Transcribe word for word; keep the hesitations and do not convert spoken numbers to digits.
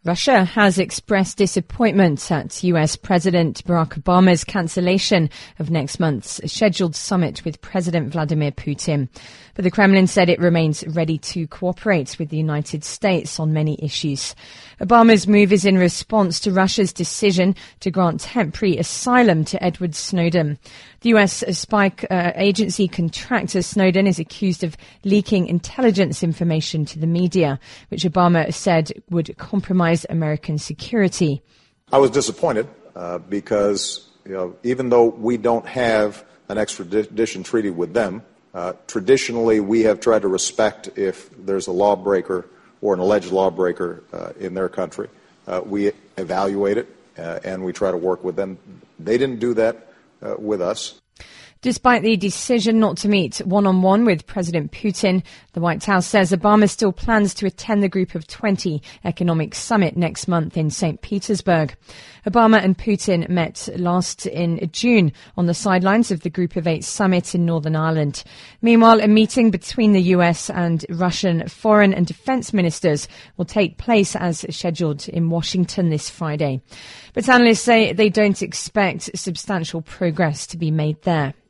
Russia has expressed disappointment at U S President Barack Obama's cancellation of next month's scheduled summit with President Vladimir Putin. But the Kremlin said it remains ready to cooperate with the United States on many issues. Obama's move is in response to Russia's decision to grant temporary asylum to Edward Snowden. The U S spy uh, agency contractor Snowden is accused of leaking intelligence information to the media, which Obama said would compromise American security. I was disappointed uh, because, you know, even though we don't have an extradition treaty with them, uh, traditionally we have tried to respect if there's a lawbreaker or an alleged lawbreaker uh, in their country. Uh, we evaluate it uh, and we try to work with them. They didn't do that uh, with us. Despite the decision not to meet one-on-one with President Putin, the White House says Obama still plans to attend the Group of twenty economic summit next month in Saint Petersburg. Obama and Putin met last in June on the sidelines of the Group of Eight summit in Northern Ireland. Meanwhile, a meeting between the U S and Russian foreign and defense ministers will take place as scheduled in Washington this Friday. But analysts say they don't expect substantial progress to be made there.